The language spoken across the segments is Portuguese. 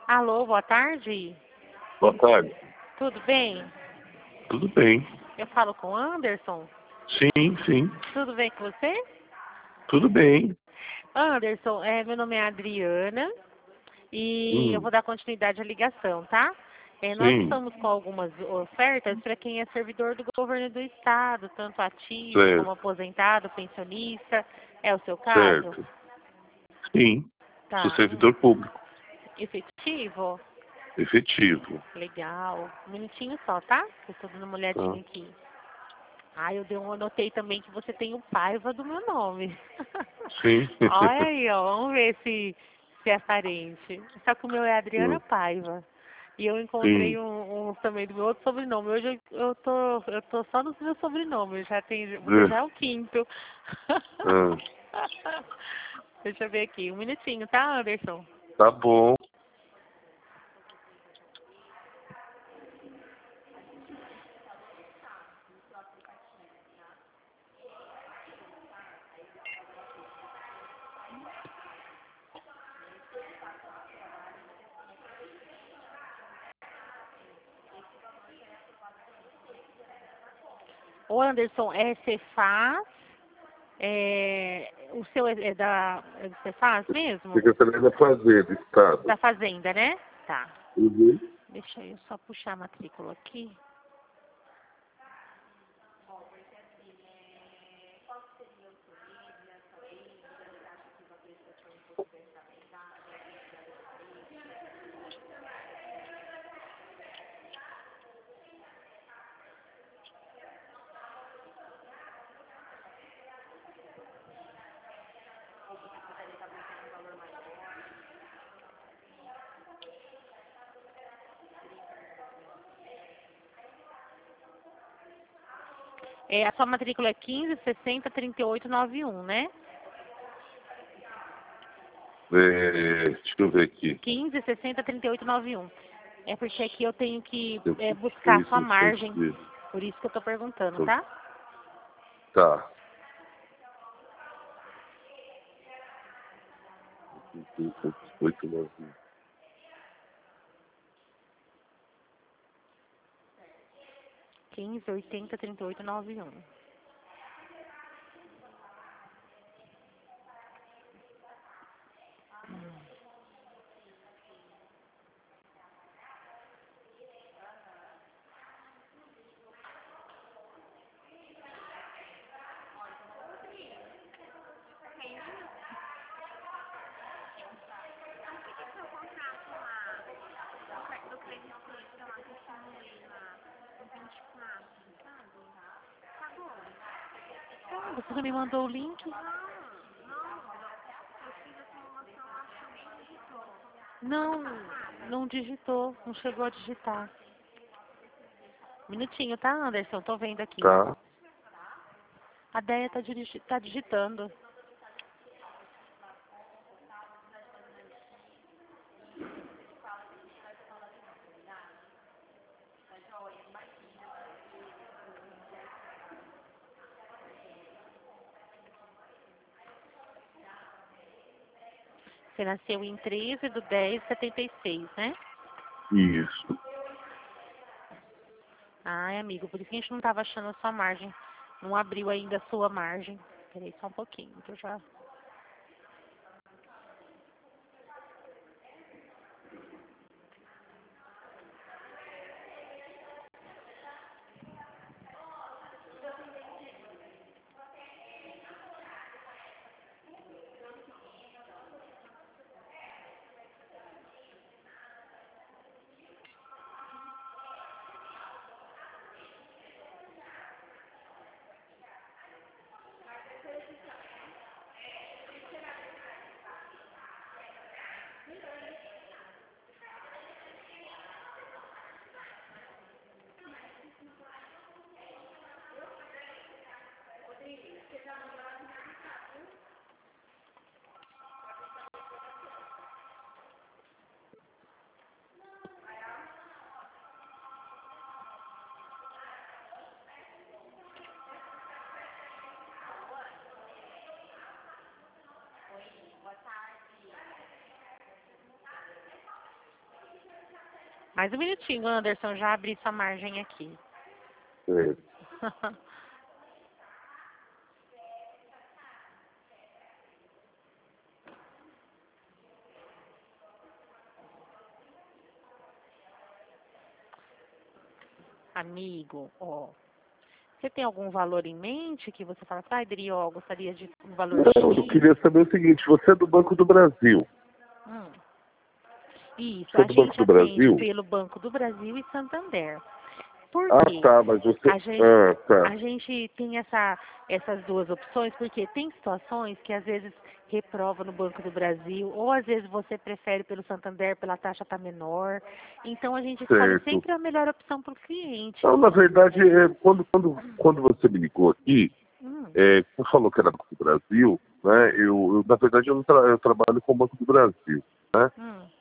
Alô, boa tarde. Boa tarde. Tudo bem? Tudo bem? Eu falo com o Anderson. Sim, sim. Tudo bem com você? Tudo bem. Anderson, meu nome é Adriana e eu vou dar continuidade à ligação, tá? Nós Sim, estamos com algumas ofertas para quem é servidor do governo do estado, tanto ativo como certo, aposentado, pensionista. É o seu caso? certo. Sim, sou Tá. servidor público, Efetivo? efetivo. Legal. Um minutinho só, tá? Eu estou dando uma Tá. olhadinha aqui. Eu anotei também que você tem o Paiva do meu nome. Sim. Olha aí, ó, vamos ver se é parente. Só que o meu é Adriana Paiva. E eu encontrei Sim. um também do meu outro sobrenome. Hoje eu tô só nos meus sobrenomes. Você já é o quinto. Ah, Deixa eu ver aqui. Um minutinho, tá, Anderson? tá bom. Ô, Anderson, você faz? O seu você faz mesmo? Secretaria da Fazenda, Estado. Da Fazenda, né? Tá. Uhum. Deixa eu só puxar a matrícula aqui. A sua matrícula é 15603891, né? Deixa eu ver aqui. 15603891. É porque aqui eu tenho que buscar a sua margem. Por isso que eu tô perguntando, tá? Tá. 8, 15803891. Você não me mandou o link? Não, não digitou, não chegou a digitar. Minutinho, tá, Anderson? Tô vendo aqui. Tá. A Deia tá digitando. Você nasceu em 13/10/76, né? Isso. Ai, amigo, por isso que a gente não tava achando a sua margem. Não abriu ainda a sua margem. Peraí só um pouquinho, que eu já... Mais um minutinho, Anderson, já abri sua margem aqui. Certo. Amigo, ó, você tem algum valor em mente que você fala, Adri, ó, gostaria de um valor Não, eu X? queria saber o seguinte, você é do Banco do Brasil. Isso, Você é a do Banco gente do atende Brasil? pelo Banco do Brasil e Santander. Por quê? Tá, mas você... A tá. gente tem essas duas opções, porque tem situações que às vezes reprova no Banco do Brasil, ou às vezes você prefere pelo Santander, pela taxa tá menor. Então a gente escolhe Certo. sempre a melhor opção para o cliente. Não, na verdade, quando você me ligou aqui, você falou que era Banco do Brasil, né? Na verdade, eu trabalho com o Banco do Brasil, né?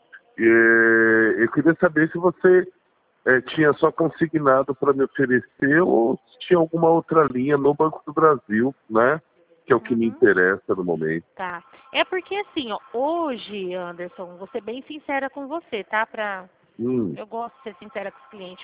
Eu queria saber se você tinha só consignado para me oferecer ou se tinha alguma outra linha no Banco do Brasil, né? Que é o que me interessa no momento. Tá. É porque assim, ó, hoje, Anderson, vou ser bem sincera com você, tá? Eu gosto de ser sincera com os clientes.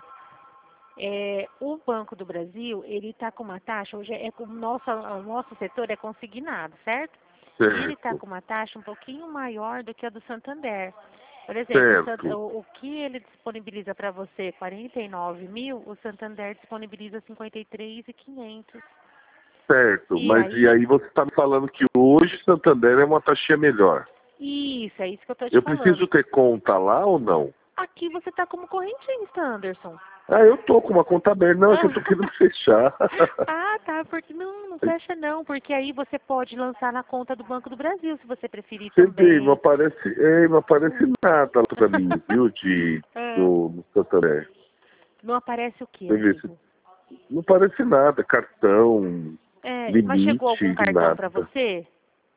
O Banco do Brasil, ele está com uma taxa, hoje o nosso setor é consignado, certo? Certo. E ele está com uma taxa um pouquinho maior do que a do Santander. Por exemplo, o que ele disponibiliza para você, 49 mil, o Santander disponibiliza 53.500. Certo, e aí você está me falando que hoje Santander é uma taxinha melhor. Isso, é isso que eu estou te falando. Eu preciso ter conta lá ou não? Aqui você está como correntista, Anderson. Eu tô com uma conta aberta. Não, é que eu tô querendo fechar. Tá, porque não fecha não, porque aí você pode lançar na conta do Banco do Brasil, se você preferir Você também. vê, não aparece nada pra mim, viu, no Santander. Não aparece o quê, amigo? Não aparece nada, cartão, limite, mas chegou algum cartão nada. para você?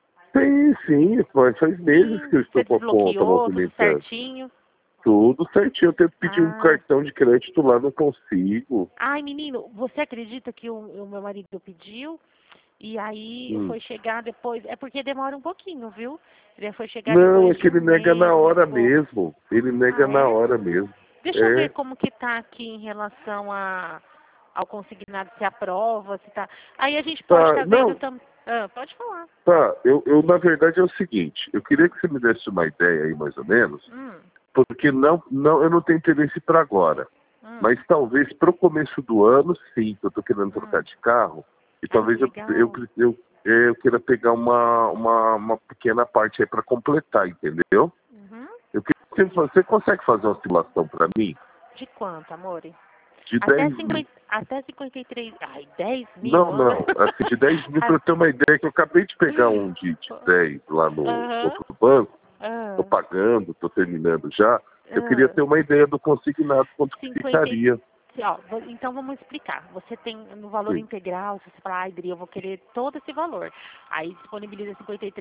Sim, faz meses que eu estou com a conta movimentada. Tudo certinho? Tudo certinho, eu tenho que pedir um cartão de crédito lá, não consigo. Ai, menino, você acredita que o meu marido pediu? E aí foi chegar depois, é porque demora um pouquinho, viu? Ele foi chegar Não, depois é que ele nega na hora mesmo. Ele nega na hora mesmo. Deixa eu ver como que tá aqui em relação ao consignado, se aprova, se tá... Aí a gente pode estar vendo também... pode falar. Tá, eu na verdade é o seguinte, eu queria que você me desse uma ideia aí, mais ou menos, porque eu não tenho interesse para agora. Mas talvez para o começo do ano, sim, que eu estou querendo trocar de carro, e talvez eu queira pegar uma pequena parte aí para completar, entendeu? Você consegue fazer uma simulação para mim? De quanto, amore? De 10 mil. Até 53... Ai, 10 mil? Não, assim, de 10 mil para eu ter uma ideia, que eu acabei de pegar um de 10 lá no outro banco, estou pagando, estou terminando já, eu queria ter uma ideia do consignado, quanto que ficaria. Então vamos explicar. Você tem no valor integral, se você falar, Adri, eu vou querer todo esse valor. Aí disponibiliza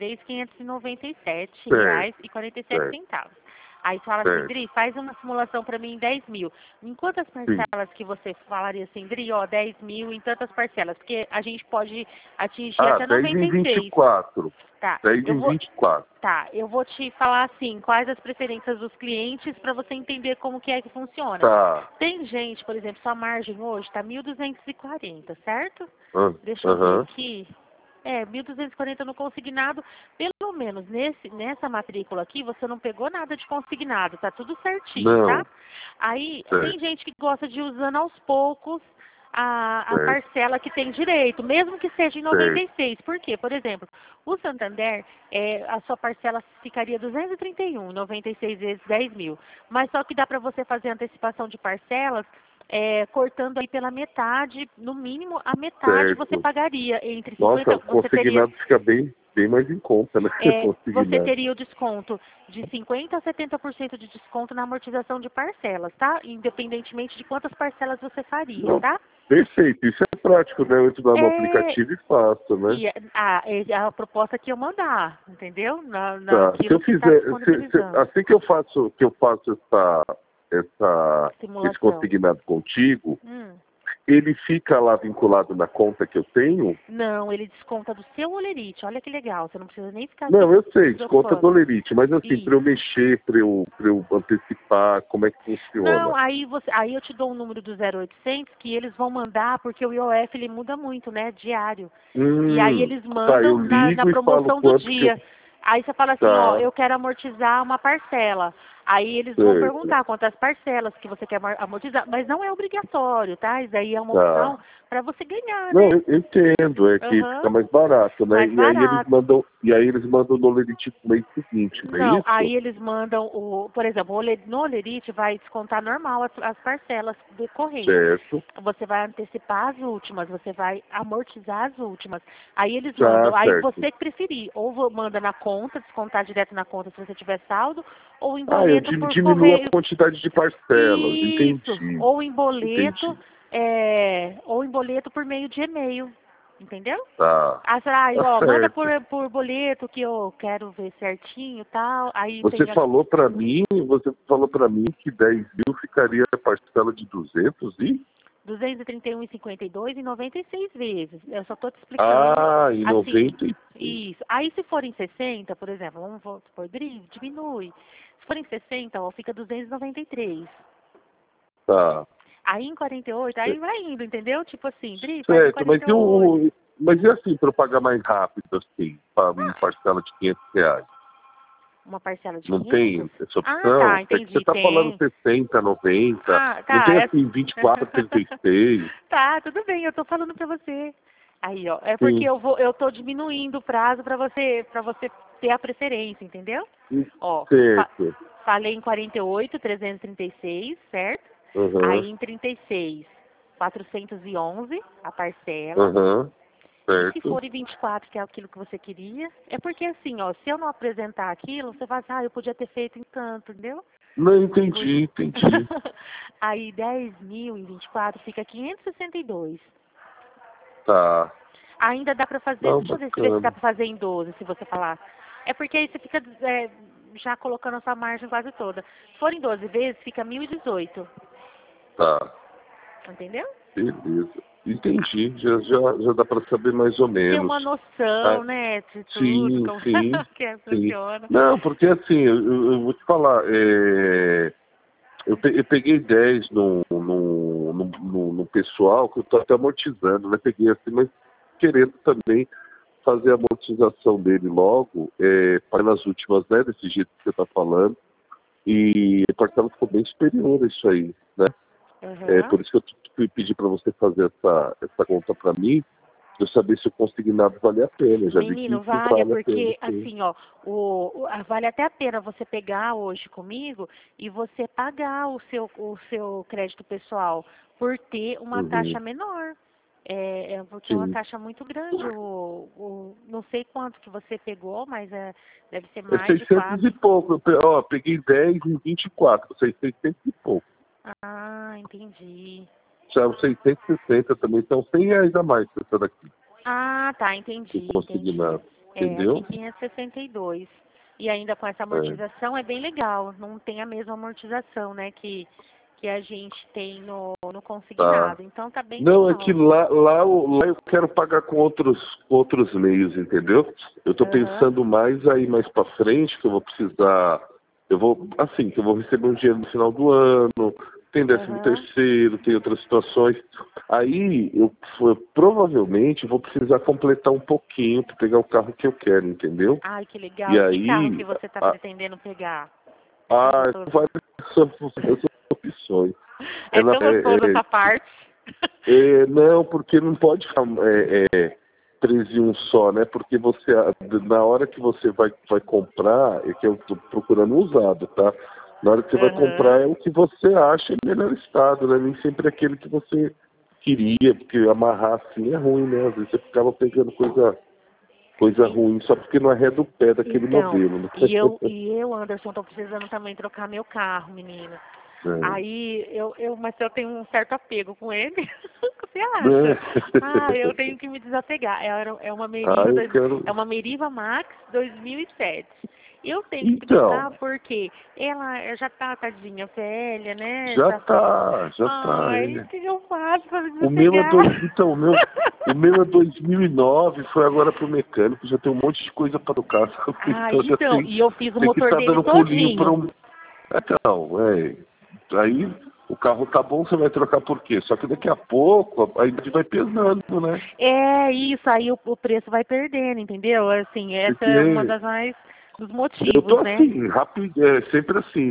R$53.597,47. Aí você fala assim, Dri, faz uma simulação para mim em 10 mil. Em quantas parcelas que você falaria assim, Dri, 10 mil em tantas parcelas? Porque a gente pode atingir até 96. 10 em 24. Tá. 10 em 24. Tá, eu vou te falar assim, quais as preferências dos clientes para você entender como que é que funciona. Tá. Tem gente, por exemplo, sua margem hoje está 1.240, certo? Deixa eu ver aqui. 1.240 no consignado, pelo menos nessa matrícula aqui, você não pegou nada de consignado, tá tudo certinho, tá? Aí, tem gente que gosta de ir usando aos poucos a parcela que tem direito, mesmo que seja em 96. Por quê? Por exemplo, o Santander, a sua parcela ficaria 231, 96 vezes 10 mil. Mas só que dá para você fazer antecipação de parcelas, cortando aí pela metade, no mínimo a metade você pagaria entre 50... Nossa, o consignado fica bem mais em conta, né? Você teria o desconto de 50% a 70% de desconto na amortização de parcelas, tá? Independentemente de quantas parcelas você faria, tá? Perfeito, isso é prático, né? Eu entro lá no aplicativo e faço, né? E a proposta que eu mandar, entendeu? Se eu fizer, assim que eu faço esse consignado contigo, ele fica lá vinculado na conta que eu tenho? Não, ele desconta do seu Olerite. Olha que legal, você não precisa nem ficar... Não, eu sei, desconta do Olerite, mas assim, para eu mexer, para eu antecipar, como é que funciona? Não, aí eu te dou o número do 0800 que eles vão mandar, porque o IOF ele muda muito, né, diário. E aí eles mandam na promoção do dia. Aí você fala assim, ó, eu quero amortizar uma parcela. Aí eles vão perguntar quantas parcelas que você quer amortizar, mas não é obrigatório, tá? Isso daí é uma opção para você ganhar, né? Não, eu entendo, é que fica mais barato, né? Mais barato. Aí eles mandam no Olerite no mês seguinte, não é isso? Aí eles mandam, por exemplo, no Olerite vai descontar normal as parcelas decorrentes. Certo. Você vai antecipar as últimas, você vai amortizar as últimas. Aí eles mandam, aí você que preferir, ou manda na conta, descontar direto na conta se você tiver saldo, ou em boleto por correio. A quantidade de parcelas, Isso. Entendi. Ou em boleto, ou em boleto por meio de e-mail. Entendeu? Tá. Manda por boleto que eu quero ver certinho e tal. Aí você falou para mim que 10 mil ficaria a parcela de 200 e? 231,52 em 96 vezes. Eu só estou te explicando. Em 96. Isso. Aí se for em 60, por exemplo, vamos supor, diminui. Se for em 60, fica 293. Tá. Aí em 48, aí vai indo, entendeu? Tipo assim, certo, mas e assim, para eu pagar mais rápido, assim, para uma parcela de R$500? Uma parcela de não 500? Tem essa opção? Tá, entendi. Você está falando 60, 90, não tem assim 24, 36. Tá, tudo bem, eu tô falando para você. Aí, ó, é porque eu tô diminuindo o prazo para você ter a preferência, entendeu? Ó, falei em 48, 336, certo? Aí em 36, 411 a parcela. E se for em 24, que é aquilo que você queria, é porque assim, ó, se eu não apresentar aquilo, você vai assim, eu podia ter feito em tanto, entendeu? Não, entendi. Aí 10 mil em 24 fica 562. Tá. Ainda dá pra fazer, deixa eu ver se dá pra fazer em 12, se você falar. É porque aí você fica já colocando a sua margem quase toda. Se for em 12 vezes, fica 1.018. Tá. Entendeu? Beleza. Entendi, já dá para saber mais ou menos. Tem uma noção, né, de tudo, sim, como que funciona. Não, porque assim, eu vou te falar, eu peguei 10 no pessoal, que eu estou até amortizando, né? Peguei assim, mas querendo também fazer a amortização dele logo, para nas últimas, né, desse jeito que você está falando, e a parcela ficou bem superior a isso aí, né? Por isso que eu pedi para você fazer essa conta para mim, para eu saber se o consignado vale a pena. Já Menino, vi que vale, porque pena, assim, ó, vale até a pena você pegar hoje comigo e você pagar o seu crédito pessoal por ter uma taxa menor. Porque é uma taxa muito grande. Não sei quanto que você pegou, mas deve ser mais de 4. e pouco. Peguei 10 em 24, 600 e pouco. Ah, entendi. São 660 também, são R$100 a mais que essa daqui. Ah, tá, entendi. Entendeu? Aqui 562. E ainda com essa amortização é bem legal. Não tem a mesma amortização, né, que a gente tem no consignado. Então tá bem legal. Não, é que lá eu quero pagar com outros meios, entendeu? Eu tô pensando mais pra frente, que eu vou precisar, que eu vou receber um dinheiro no final do ano, tem 13º, tem outras situações. Aí eu provavelmente vou precisar completar um pouquinho para pegar o carro que eu quero, entendeu? Ai, que legal. E que carro que você está pretendendo pegar? Várias opções. É tão gostoso essa parte. Não, porque não pode ficar 3 em um só, né? Porque na hora que você vai comprar, que eu estou procurando usado, tá? Na hora que você vai comprar é o que você acha em melhor estado, né? Nem sempre é aquele que você queria, porque amarrar assim é ruim, né? Às vezes você ficava pegando coisa ruim só porque não arreda o pé daquele modelo. Né? E eu, Anderson, tô precisando também trocar meu carro, menina. Aí, mas eu tenho um certo apego com ele. Você acha? Eu tenho que me desapegar. É uma Meriva, é uma Meriva Max 2007. Eu tenho que trocar porque ela já tá, tadinha, velha, né? Já tá. Ai, o que eu faço pra me desapegar? O meu é 2009, foi agora pro mecânico, já tem um monte de coisa para trocar. E eu fiz o motor dele todinho. Aí o carro tá bom, você vai trocar por quê? Só que daqui a pouco a idade vai pesando, né? É isso, aí o preço vai perdendo, entendeu? Assim, essa é uma das mais dos motivos, eu tô né? Assim, rápido, sempre assim,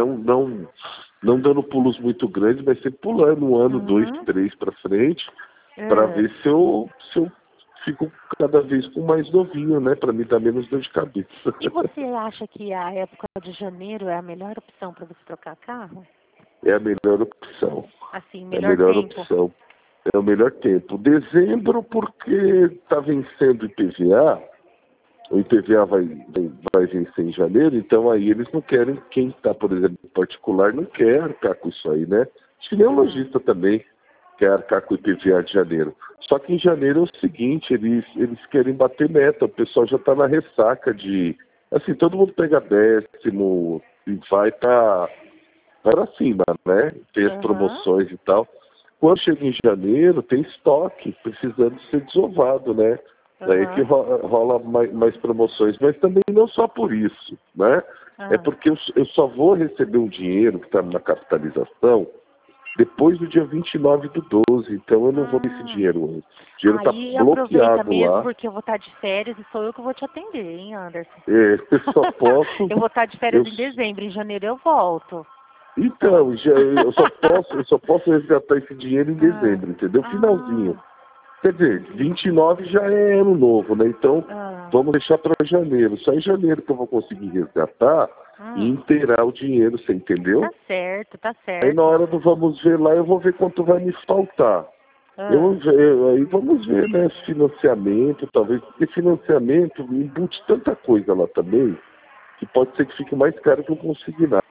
não dando pulos muito grandes, mas sempre pulando 1 ano, 2, 3 para frente, para ver se eu fico cada vez com mais novinho, né? Para me dar menos dor de cabeça. E você acha que a época de janeiro é a melhor opção para você trocar carro? É a melhor opção. Assim, melhor tempo. Opção. É o melhor tempo. Dezembro, porque está vencendo o IPVA. O IPVA vai vencer em janeiro, então aí eles não querem, quem está, por exemplo, em particular, não quer arcar com isso aí, né? Acho que nem o lojista também quer arcar com o IPVA de janeiro. Só que em janeiro é o seguinte, eles querem bater meta, o pessoal já está na ressaca de... Assim, todo mundo pega 10º e vai para cima, né? Tem as promoções e tal. Quando chega em janeiro, tem estoque precisando ser desovado, né? Daí que rola mais promoções, mas também não só por isso, né? É porque eu só vou receber um dinheiro que está na capitalização depois do dia 29 do 12, então eu não vou ter esse dinheiro antes. O dinheiro está bloqueado mesmo, lá. porque eu vou estar de férias e sou eu que vou te atender, hein, Anderson? Eu só posso... eu vou estar de férias em dezembro, em janeiro eu volto. Então, eu só posso resgatar esse dinheiro em dezembro, entendeu? Finalzinho. Quer dizer, 29 já é ano novo, né? Então, vamos deixar para janeiro. Só em janeiro que eu vou conseguir resgatar e inteirar o dinheiro, você entendeu? Tá certo. Aí na hora do vamos ver lá, eu vou ver quanto vai me faltar. Aí vamos ver, né? Financiamento, talvez, porque financiamento embute tanta coisa lá também, que pode ser que fique mais caro que eu consignado.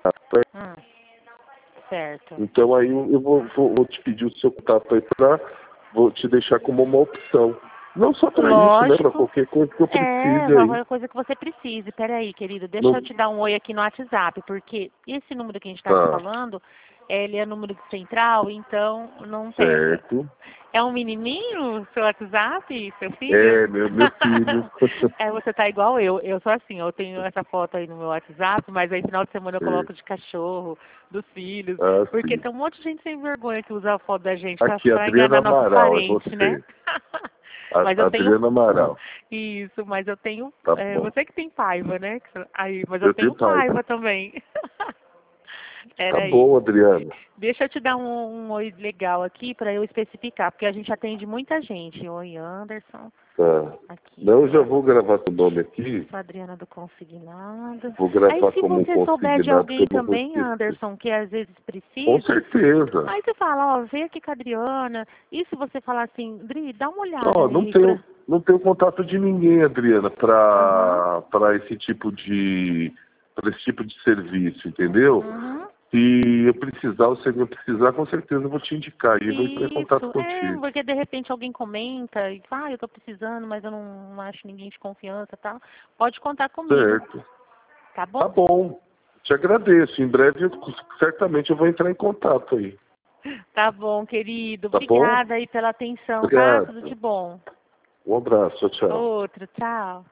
Certo. Então aí eu vou te pedir o seu contato aí vou te deixar como uma opção. Não só para isso, né? Para qualquer coisa que eu precise. Qualquer coisa que você precise. Peraí, querido, deixa eu te dar um oi aqui no WhatsApp, porque esse número que a gente está falando, ele é número de central, então não tem. Certo. É um menininho, seu WhatsApp, seu filho? É, meu filho. Você tá igual eu. Eu sou assim, eu tenho essa foto aí no meu WhatsApp, mas aí final de semana eu coloco de cachorro, dos filhos, porque tem um monte de gente sem vergonha que usa a foto da gente pra enganar nosso parente, né? Mas Adriana Amaral. Isso, mas eu tenho... Tá você que tem Paiva, né? Mas eu tenho Paiva também. Tá bom, Adriana. Deixa eu te dar um oi legal aqui para eu especificar, porque a gente atende muita gente. Oi, Anderson. Tá. Aqui. Não, eu já vou gravar com o nome aqui. Adriana do Consignado. Vou gravar como Aí se você souber de alguém também, Anderson, que às vezes precisa... Com certeza. Aí você fala, vem aqui com a Adriana. E se você falar assim, Dri, dá uma olhada não tenho contato de ninguém, Adriana, para esse tipo de serviço, entendeu? Se eu precisar, ou se alguém precisar, com certeza eu vou te indicar e eu vou entrar em contato contigo. Porque de repente alguém comenta e fala, eu tô precisando, mas eu não acho ninguém de confiança e tal. Pode contar comigo. Certo. Tá bom? Tá bom. Te agradeço. Em breve, certamente eu vou entrar em contato aí. Tá bom, querido. Tá Obrigada bom? aí pela atenção, Obrigado. tá? Tudo de bom. Um abraço. Tchau. Outro, tchau.